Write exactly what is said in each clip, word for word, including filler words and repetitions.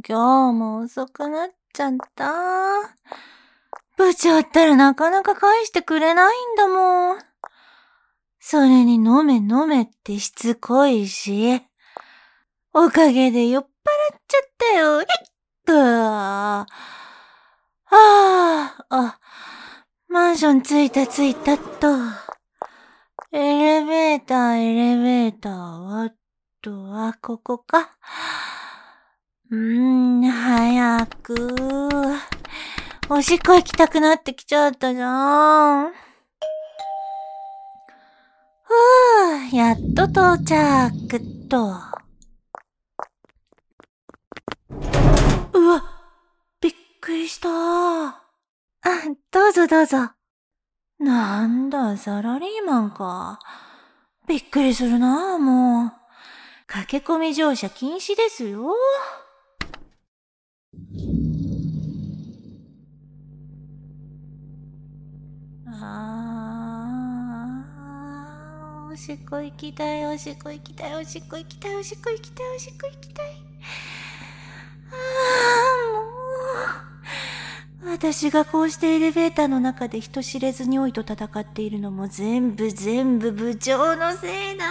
今日も遅くなっちゃった。部長ったらなかなか返してくれないんだもん。それに飲め飲めってしつこいし。おかげで酔っ払っちゃったよ。ひっくー。ああ、あ、マンション着いた着いたっと。エレベーター、エレベーター、あとはここか。うーん、早く。おしっこ行きたくなってきちゃったじゃん。ふぅ、やっと到着と。うわ、びっくりした。あ、どうぞどうぞ。なんだ、サラリーマンか。びっくりするなあ、もう。駆け込み乗車禁止ですよ。あー、おしっこ行きたい、おしっこ行きたい、おしっこ行きたい、おしっこ行きたい、おしっこ行きたい。あー、もう。私がこうしてエレベーターの中で人知れずに老いと戦っているのも全部全部部長のせいだ。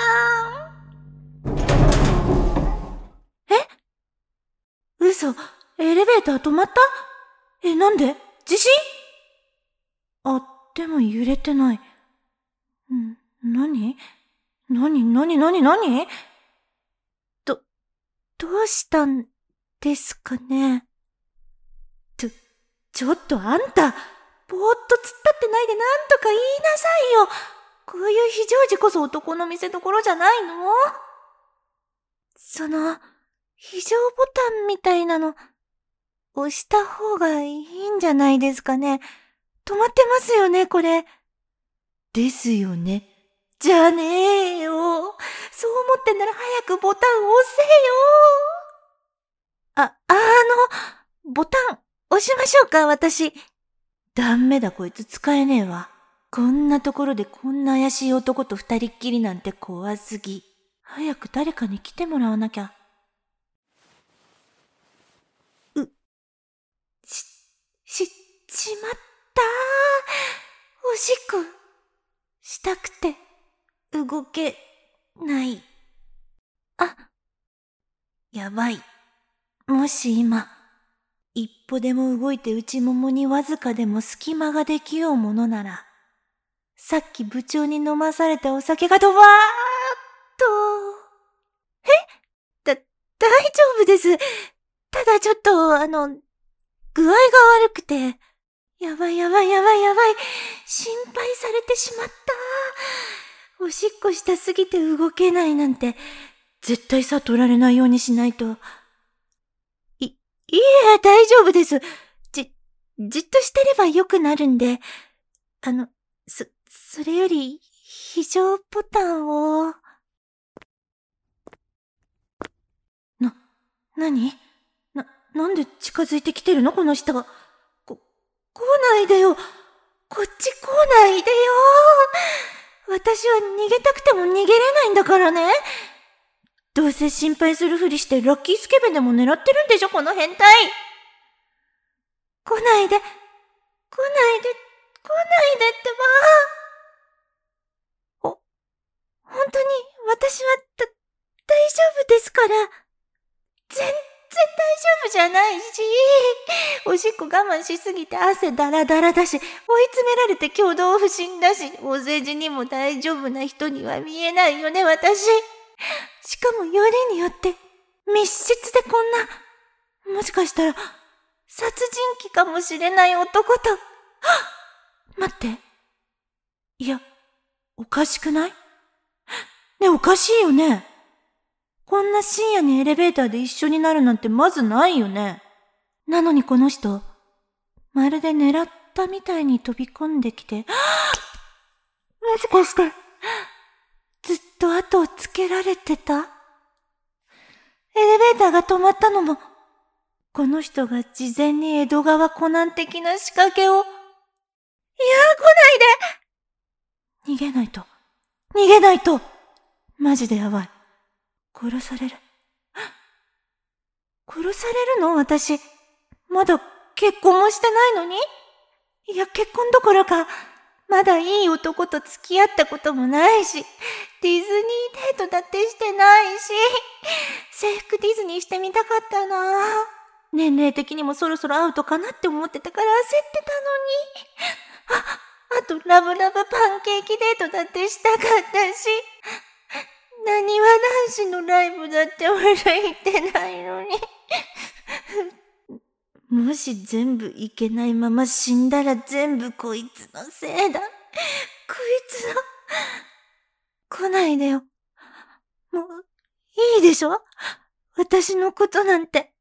え？嘘、エレベーター止まった？え、なんで？地震？あ、でも揺れてない。ん、なに？なになになになに？ど、どうしたんですかね？ちょ、ちょっとあんた、ぼーっと突っ立ってないでなんとか言いなさいよ。こういう非常時こそ男の見せ所じゃないの？その、非常ボタンみたいなの、押した方がいいんじゃないですかね。止まってますよね、これ。ですよね。じゃねえよ。そう思ってんなら早くボタン押せよ。あ、あの、ボタン押しましょうか、私。ダメだこいつ使えねえわ。こんなところでこんな怪しい男と二人っきりなんて怖すぎ。早く誰かに来てもらわなきゃ。う、し、し、しまったー。おしっこ、したくて、動け、ない。あ、やばい。もし今、一歩でも動いて内ももにわずかでも隙間ができようものなら、さっき部長に飲まされたお酒がドバーッと。え？だ、大丈夫です。ただちょっと、あの、具合が悪くて。やばいやばいやばいやばい。心配されてしまった。おしっこしたすぎて動けないなんて、絶対さ取られないようにしないと。い、いえ、大丈夫です。じ、じっとしてれば良くなるんで。あの、そ、それより、非常ボタンを。な、なに？な、なんで近づいてきてるのこの人。こ、来ないでよ。こっち来ないでよ。私は逃げたくても逃げれないんだからね。どうせ心配するふりしてラッキースケベでも狙ってるんでしょ、この変態。来ないで。来ないで。来ないでってば。お、本当に私はだ、大丈夫ですから。全然大丈夫じゃないし、おしっこ我慢しすぎて汗だらだらだし、追い詰められて挙動不審だし、お世辞にも大丈夫な人には見えないよね、私。しかもよりによって密室でこんな、もしかしたら殺人鬼かもしれない男と。はっ、待って。いや、おかしくない？ね、おかしいよね。こんな深夜にエレベーターで一緒になるなんてまずないよね。なのにこの人、まるで狙ったみたいに飛び込んできて、もしかして、ずっと後をつけられてた？エレベーターが止まったのも、この人が事前に江戸川コナン的な仕掛けを。いやー、来ないで！逃げないと。逃げないと。マジでやばい。殺される。 殺されるの私。まだ結婚もしてないのに？いや、結婚どころか、まだいい男と付き合ったこともないし、ディズニーデートだってしてないし、制服ディズニーしてみたかったな。年齢的にもそろそろアウトかなって思ってたから焦ってたのに。あ、あとラブラブパンケーキデートだってしたかったし、なにわ男子のライブだって俺行ってないのに。もし全部いけないまま死んだら全部こいつのせいだ。こいつの。来ないでよ。もう、いいでしょ？私のことなんて。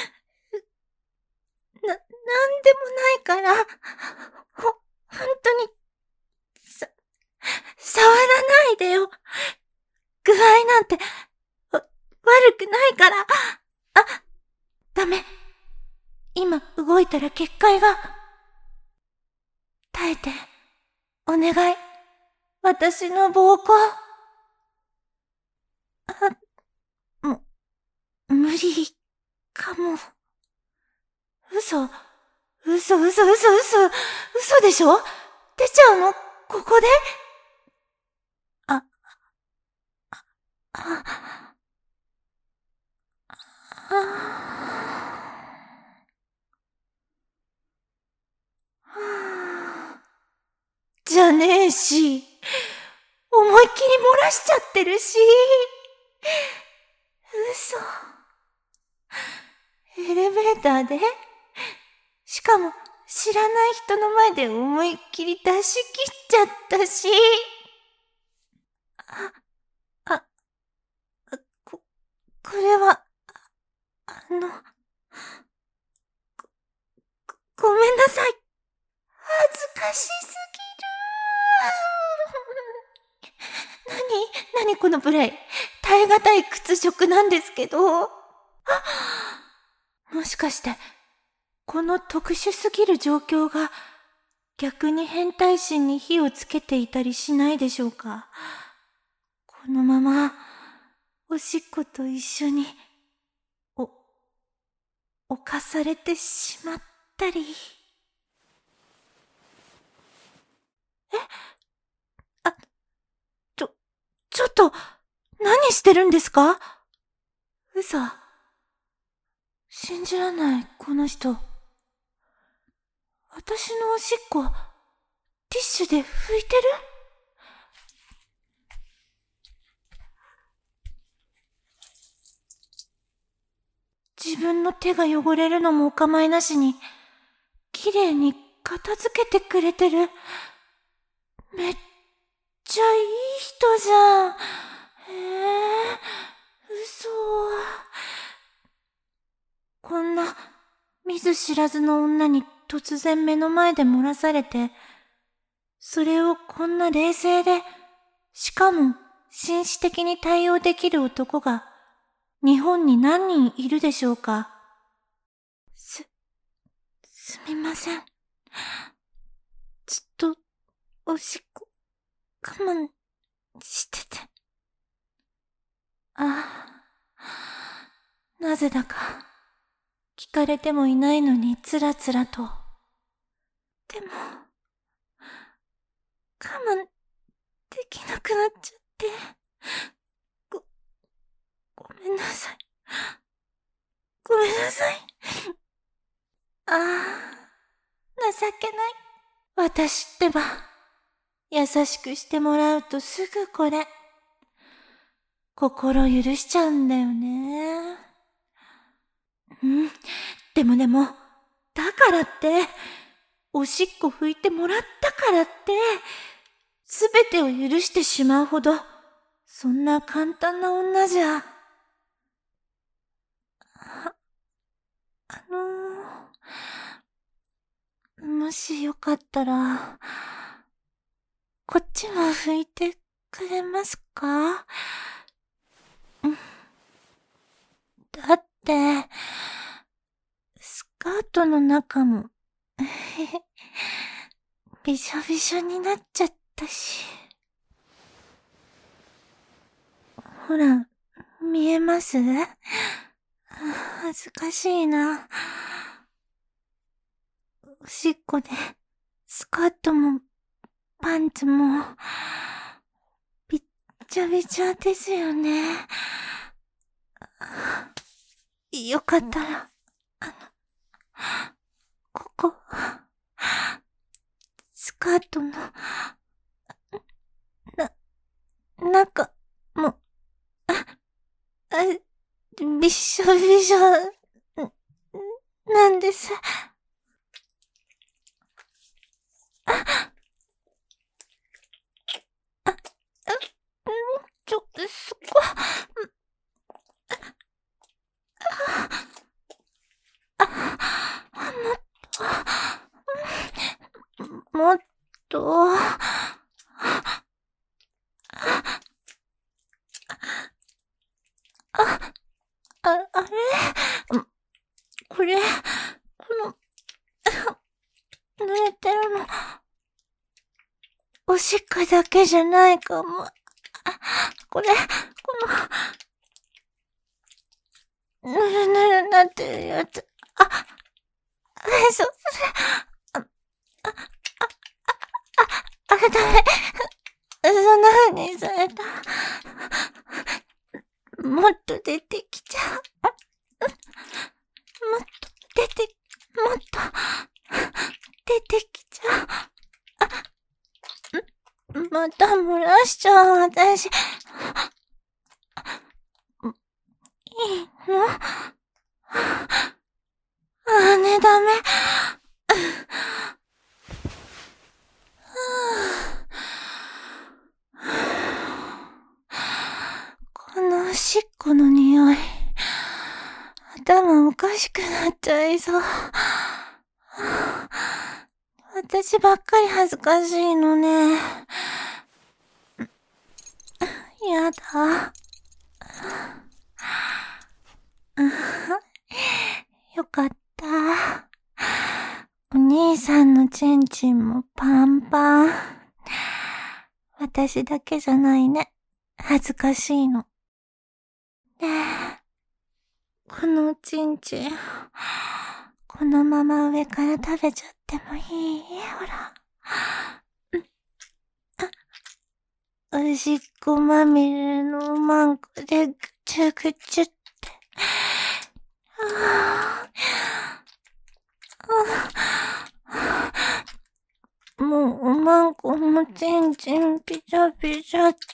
な、なんでもないから。ほ、ほんとに、さ、触らないでよ。具合なんて、わ、悪くないから。あ、ダメ。今動いたら結界が。耐えて。お願い。私の暴行。あ、も、無理かも。嘘。嘘嘘嘘嘘。嘘でしょ？出ちゃうの？ここで？あ、あ、あ、じゃねえし、思いっきり漏らしちゃってるし。嘘。エレベーターで？しかも知らない人の前で思いっきり出し切っちゃったし。あ、あ、こ、これは、あの、ご、ごめんなさい。恥ずかしすぎる。なに、なにこのプレイ。耐え難い屈辱なんですけど。もしかして、この特殊すぎる状況が逆に変態心に火をつけていたりしないでしょうか。このまま、おしっこと一緒に、お、侵されてしまったり。え？あ、ちょ、ちょっと、何してるんですか？嘘。信じらんない、この人。私のおしっこ、ティッシュで拭いてる？自分の手が汚れるのもお構いなしに、綺麗に片付けてくれてる。めっちゃいい人じゃん。へえ、嘘。こんな見ず知らずの女に突然目の前で漏らされて、それをこんな冷静で、しかも紳士的に対応できる男が日本に何人いるでしょうか。す、すみません。ずっとおしっこ我慢してて。ああ、なぜだか聞かれてもいないのにつらつらと。でも、我慢できなくなっちゃって。ご、ごめんなさい。ごめんなさい。ああ、情けない。私ってば、優しくしてもらうとすぐこれ。心許しちゃうんだよね。うん。でもでも、だからって、おしっこ拭いてもらったからって、すべてを許してしまうほど、そんな簡単な女じゃ。あ、あのー、もしよかったら、こっちも拭いてくれますか？うん。だって、スカートの中も、びしょびしょになっちゃったし。ほら、見えます？ 恥ずかしいな。おしっこで、スカートも、パンツも、びっちゃびちゃですよね。よかったら、あの、ここ、スカートの、な、中、も、あ、あ、びっしょびしょ、なんです。あ、あ、あ、ちょ、そこ、あ、もっと、もっと、あ、あ、あれこれ、この、濡れてるの、おしっこだけじゃないかも。これ、この、ぬるぬるなってるやつ。あ、そ、それ、あ、あ、あ、あ、あ、ダメ。そんな風にされた。もっと出てきちゃう。もっと出て、もっと出てきちゃう。また漏らしちゃう、私。いいの？あ、ね、ダメ。このおしっこの匂い。頭おかしくなっちゃいそう。私ばっかり恥ずかしいのね。やだ。よかった。お兄さんのチンチンもパンパン。私だけじゃないね。恥ずかしいの。ねえ、このおちんちん、このまま上から食べちゃってもいい？ほら。あ、おしっこまみれのおまんこでぐちゅぐちゅって。ああ、もうおまんこもちんちんぴちゃぴちゃって。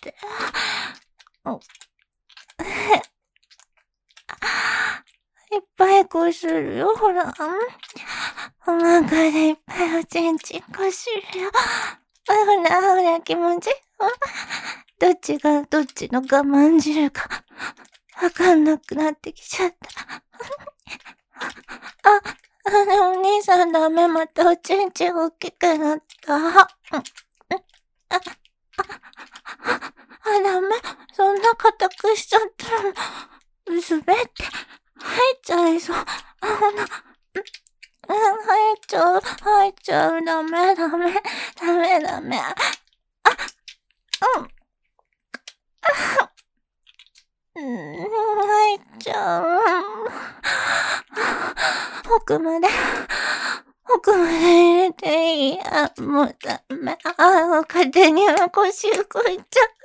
いっぱいこするよ、ほら。おまんこでいっぱいおちんちんこするよ。ほら、ほら、気持ち。どっちがどっちの我慢汁か、わかんなくなってきちゃった。あ、あの、お兄さんダメ、またおちんちん大きくなった。あ、あ、ダメ。そんな固くしちゃったら、滑って入っちゃいそう。あ、ほら。入っちゃう、入っちゃう。ダメ、ダメ、ダメ、ダメ。あ、うん。うん、入っちゃう。奥まで、奥まで入れていい？あ、もうダメ。あ、勝手に腰動いちゃう。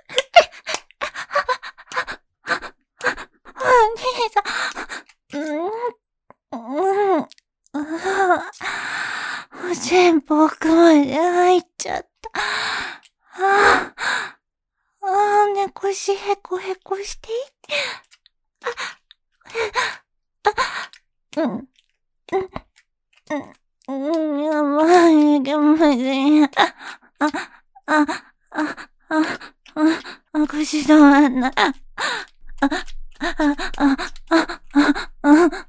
お兄さん、うん、うん。おちんぽ奥まで入っちゃった。ああ、ああ、ね、腰へこへこしていい？あ、うん、うん、うん、うん、やばい、気持ちいい。あ、あ、あ、あ、あ、あ、腰止まんない。あ、あ、あ、あ、あ、あ、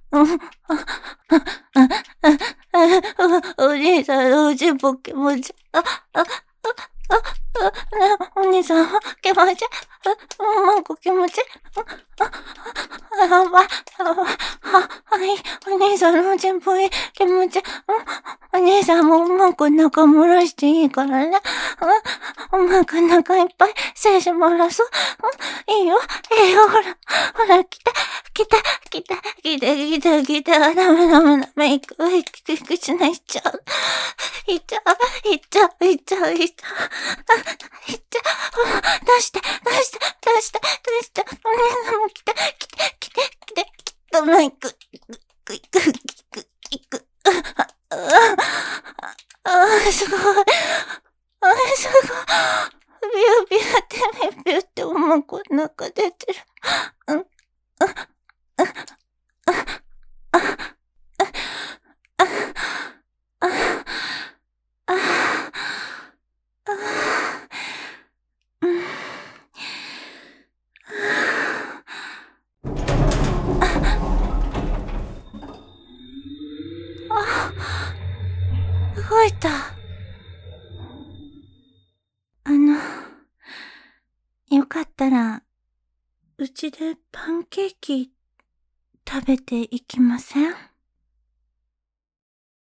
お兄さんのおちんぽ気持ち。あ、あ、あ、あ、お兄さん気持ち。おまんこ気持ち。あ、やばい、やばい。はい、お兄さんのおちんぽい気持ち。お兄さんもおまんこの中漏らしていいからね。 お前が中いっぱい精子漏らそう。いいよ、いいよ、ほら、ほら、来た、来た、来た、来た、来た、来た、ダメダメダメ、行く、行く、行くしない、行っちゃう。行っちゃう、行っちゃう、行っちゃう、行っちゃう。行っちゃう。出して、出して、出して、出して。お姉さんも来た、来て、来て、来て、来た、マイク。行く、行く、行く、行く。ああ、すごい。あ、すごい。ビュービューってビューっておまこの中出てる。うん、あ、あ、あ、あ、あ、あ、あ、あ、うん。あ、動いた。あの、よかったら、うちでパンケーキ食べていきません？